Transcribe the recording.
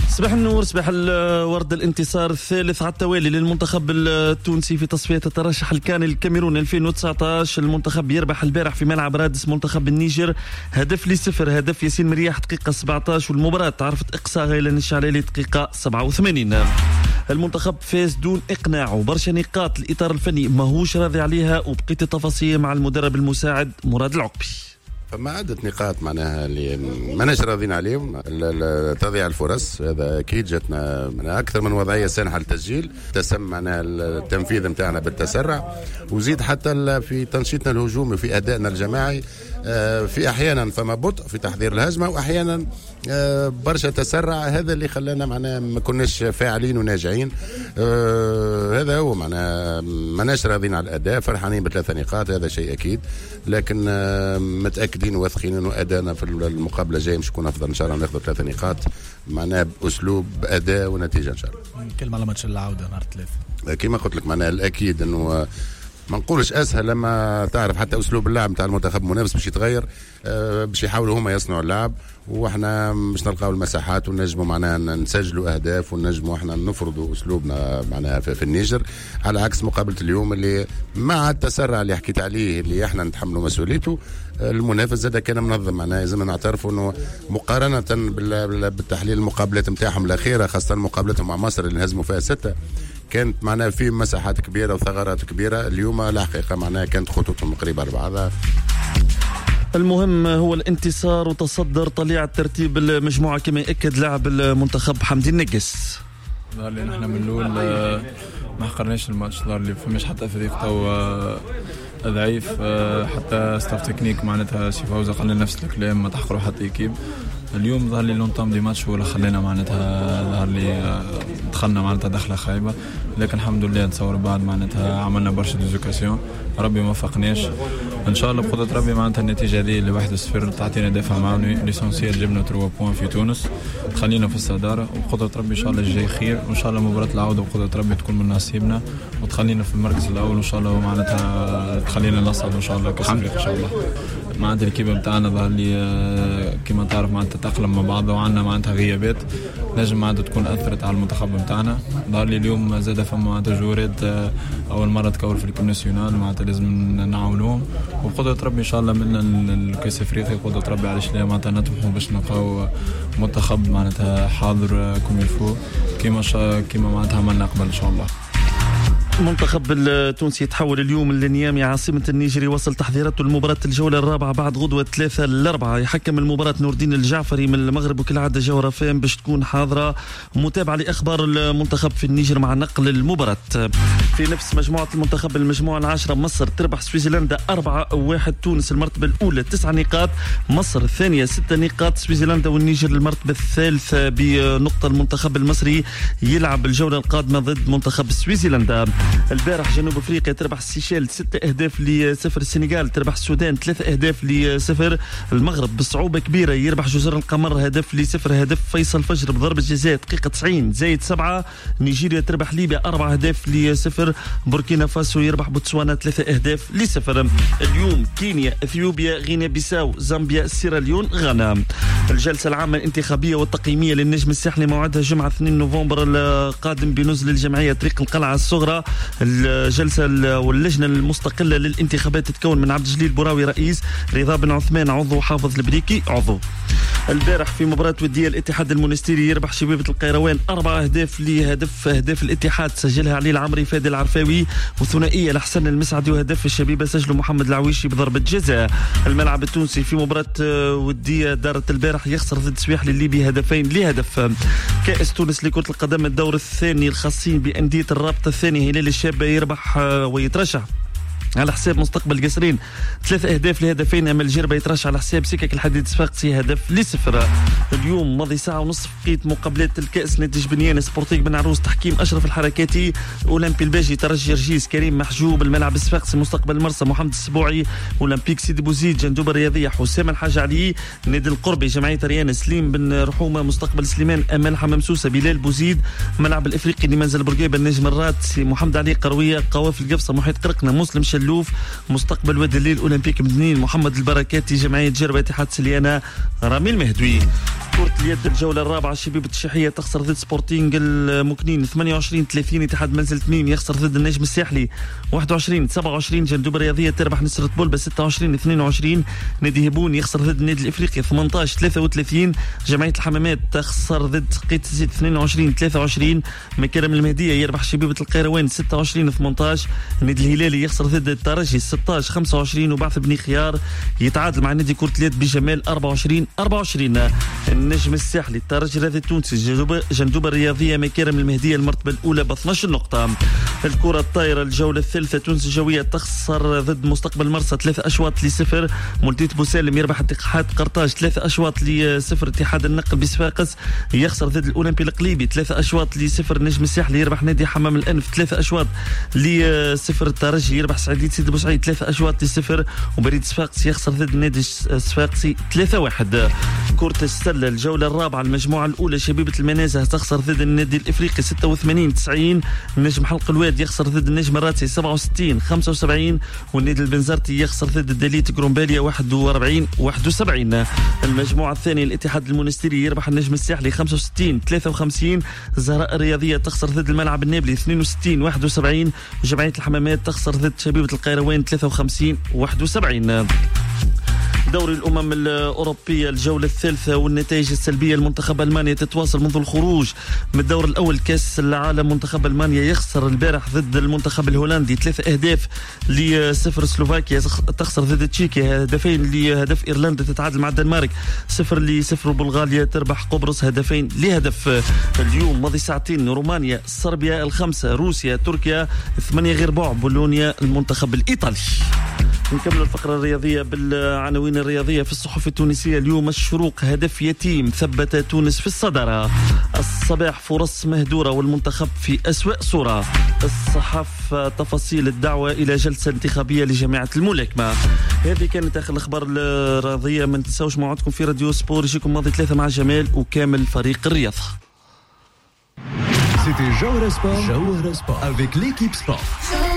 صباح النور، صباح الورد. الانتصار الثالث على التوالي للمنتخب التونسي في تصفية الترشح الكامل الكاميرون 2019. المنتخب يربح البارح في ملعب رادس منتخب النيجر هدف لصفر، هدف ياسين مرياح دقيقة 17، والمباراة عرفت إقصاء غيلان الشعلالي دقيقة 87. المنتخب فاز دون إقناع وبرشا نقاط. الإطار الفني ماهوش راضي عليها، وبقيت التفاصيل مع المدرب المساعد مراد العقبي. فما عدة نقاط معناها اللي ماناش راضين عليهم. تضييع الفرص هذا اكيد جاتنا من اكثر من وضعيه سانحه للتسجيل، تسمى معناها التنفيذ نتاعنا بالتسرع، وزيد حتى في تنشيطنا الهجومي في ادائنا الجماعي. في احيانا فما بطء في تحضير الهجمه، واحيانا برشا تسرع. هذا اللي خلانا معناها ما كناش فاعلين وناجعين. هذا هو معناها ماناش راضين على الاداء، فرحانين ب3 نقاط هذا شيء اكيد، لكن متاكدين وواثقين انه ادائنا في المقابله الجايه مش يكون افضل ان شاء الله. ناخذ 3 نقاط معناها باسلوب اداء ونتيجه ان شاء الله. كلمه على ماتش العوده نهار 3 كما قلت لك معناها الاكيد انه ما نقولش اسهل، لما تعرف حتى اسلوب اللعب نتاع المنتخب المنافس باش يتغير، باش يحاولوا هما يصنعوا اللعب، واحنا مش نلقاو المساحات ونجموا معناها نسجلوا اهداف ونجموا احنا نفرضوا اسلوبنا معناها في النيجر، على عكس مقابله اليوم اللي مع التسرع اللي حكيت عليه اللي احنا نتحملوا مسؤوليته. المنافس زاد كان منظم، معناها لازم نعترفوا انه مقارنه بالتحليل المقابلات نتاعهم الاخيره، خاصه مقابلتهم مع مصر اللي انهزموا فيها 6، كانت معناها في مساحات كبيره وثغرات كبيره. اليوم الحقيقه معناها كانت خطوطهم قريبه لبعضها. المهم هو الانتصار وتصدر طليعة ترتيب المجموعة كما يأكد لاعب المنتخب حمدي النقس. ظهر لي نحن من الاول ما حقرناش الماتش، ظهر لي فماش حتى فريق تو ضعيف، حتى ستاف تكنيك معناتها سي فوزة قال نفس الكلام، ما تحقروا حتى ايكيب. اليوم ظهر لي لونطام دي ماتش هو اللي خلينا معناتها ظهر لي دخلنا معناتها دخله خايبه، لكن الحمد لله نتصور بعد معناتها عملنا برشا ديزوكاسيون، ربي ما وفقناش. ان شاء الله بقدره ربي معناتها النتيجه هذه اللي 1-0 تعطينا دافع معنوي. ليسونسيال جبنا 3 بوان في تونس، تخلينا في الصداره، وبقدره ربي ان شاء الله الجاي خير، وان شاء الله مباراه العوده بقدره ربي تكون من نصيبنا وتخلينا في المركز الاول، وان شاء الله معناتها تخلينا نصعد ان شاء الله كاس افريقيا ان شاء الله. معناتها الكيبه نتاعنا ظهر لي كما تعرف معناتها تتاقلم مع بعضها، وعندنا معناتها غيابات نجم معناتها تكون اثرت على المنتخب نتاعنا. ظهر لي اليوم زاد فما معناتها جورات اول مره تكور في الكيب ناسيونال، معناتها لازم نعاونوهم، وبقدره ربي ان شاء الله من الكاس افريقيا بقدره ربي علاش لا معناتها نطمحوا باش نلقاو منتخب معناتها حاضر كوم يلفو كيما معناتها عملنا قبل ان شاء الله. المنتخب التونسي يتحول اليوم لنيامي عاصمة النيجر، وصل تحضيراته لمباراة الجولة الرابعة بعد غدوة 3-4. يحكم المباراة نور الدين الجعفري من المغرب، وكالعادة جوهرة فام باش تكون حاضرة متابعة لأخبار المنتخب في النيجر مع نقل المباراة. في نفس مجموعة المنتخب المجموعة العاشرة، مصر تربح سويسرلندا 4-1. تونس المرتبة الأولى 9 نقاط، مصر الثانية 6 نقاط، سويسرلندا والنيجر المرتبة الثالثة بنقطة. المنتخب المصري يلعب الجولة القادمة ضد منتخب سويسرلندا. البارح جنوب افريقيا تربح السيشيل 6-0. السنغال تربح السودان 3-0. المغرب بصعوبة كبيرة يربح جزر القمر 1-0. هدف فيصل فجر بضربة جزاء دقيقة 90+7. نيجيريا تربح ليبيا 4-0. بوركينا فاسو يربح بوتسوانا 3-0. اليوم كينيا، اثيوبيا، غينيا بيساو، زامبيا، سيراليون، غانا. الجلسة العامة الانتخابية والتقييمية للنجم الساحلي موعدها جمعة 2 نوفمبر القادم بنزل الجمعية طريق القلعة الصغرى. الجلسة واللجنة المستقلة للانتخابات تتكون من عبد الجليل بوراوي رئيس، رضا بن عثمان عضو، حافظ البريكي عضو. البارح في مباراة ودية الاتحاد المونستيري يربح شبيبة القيروان 4 أهداف أهداف الاتحاد سجلها علي العمري، فادي العرفاوي، وثنائية لحسن المسعدي، وهدف الشبيبة سجله محمد العويشي بضربة جزاء. الملعب التونسي في مباراة ودية دارت البارح يخسر ضد سويحلي الليبي 2-1. كأس تونس لكرة القدم الدور الثاني الخاصين بأندية الرابطة الثاني، هلال الشابة يربح ويترشح على حساب مستقبل القصرين 3 أهداف ل2. أما الجربة يترشح على حساب سكك الحديد صفاقسي 1-0. اليوم ماضي ساعة ونصف بقيت مقابلات الكأس نادي جبنيان، سبورتيك بن عروس تحكيم أشرف الحركاتي، أولمبي الباجي ترجي رجيس، كريم محجوب. الملعب الصفاقسي مستقبل المرسى محمد السبوعي، أولمبيك سيدي بوزيد، جندوبة الرياضية حسام الحاج علي، نادي القربي جمعية ريان، سليم بن رحومة، مستقبل سليمان، أمال حمامسوسة، بلال بوزيد. ملعب الإفريقي لمنزل برقيبة، النجم الرات، محمد علي قروية، قواف القفصة، محيط قرقنة، مسلم شلوف. مستقبل وادي الليل، أولمبيك مدنين، محمد البركاتي، جمعية جربة، اتحاد سليانة، رامي المهدوي. كرة اليد الجولة الرابعة شبيبة الشحية تخسر ضد سبورتينغ المكنين 28-30. اتحاد منزل تميم يخسر ضد النجم الساحلي 21-27. جندوب الرياضية تربح نصرة بولبة 26-22. نادي هبون يخسر ضد النادي الافريقي 18-33. جمعية الحمامات تخسر ضد قيت زيد 22-23. مكرم المهدية يربح شبيبة القيروان 26-18. النادي الهلالي يخسر ضد الترجي 16-25. وبعث بني خيار يتعادل مع نادي كرة اليد بجمال 24-24. النجم الساحلي الترجي الرياضي التونسي جندوب الرياضية مكارم المهدية المرتبة الأولى ب 12 نقطة. الكرة الطايرة الجولة الثالثة تونس الجوية تخسر ضد مستقبل مرسى 3-0. مولتيت بوسالم يربح اتحاد قرطاج 3-0. اتحاد النقل بصفاقس يخسر ضد الأولمبي القليبي 3-0. النجم الساحلي يربح نادي حمام الأنف 3-0. الترجي يربح سعيدية سيدي بوسعيد 3-0. وبريد صفاقس يخسر ضد النادي الصفاقسي 3-1. كرة السلة الجولة الرابعة المجموعة الأولى شبيبة المنازه تخسر ضد النادي الإفريقي 86-90. النجم حلق الواد يخسر ضد النجم الراتسي 67-75. والنادي البنزرتي يخسر ضد الدليت جرومباليا 41-71. المجموعة الثانية الاتحاد المونستيري يربح النجم الساحلي 65-53. الزهراء الرياضية تخسر ضد الملعب النابلي 62-71. وجمعية الحمامات تخسر ضد شبيبة القيروان 53-71. دوري الأمم الأوروبية الجولة الثالثة والنتائج السلبية. المنتخب ألمانيا تتواصل منذ الخروج من الدور الأول كأس العالم. منتخب ألمانيا يخسر البارح ضد المنتخب الهولندي 3-0. سلوفاكيا تخسر ضد تشيكيا 2-0. إيرلندا تتعادل مع الدنمارك 0-0. بلغاريا تربح قبرص 2-0. اليوم ماضي ساعتين رومانيا صربيا 5. روسيا تركيا 8 غير بعد. بولونيا المنتخب الإيطالي. نكمل الفقرة الرياضية بالعناوين الرياضية في الصحف التونسية اليوم. الشروق هدف يتيم ثبت تونس في الصدارة. الصباح فرص مهدورة والمنتخب في أسوأ صورة. الصحف تفاصيل الدعوة إلى جلسة انتخابية لجامعة الملاكمة. هذه كانت آخر الأخبار الرياضية. ما تنسوش موعدكم في راديو سبور يجيكم ماضي 3 مع جمال وكامل فريق الرياضة. C'était Jawara Sport avec l'équipe sport.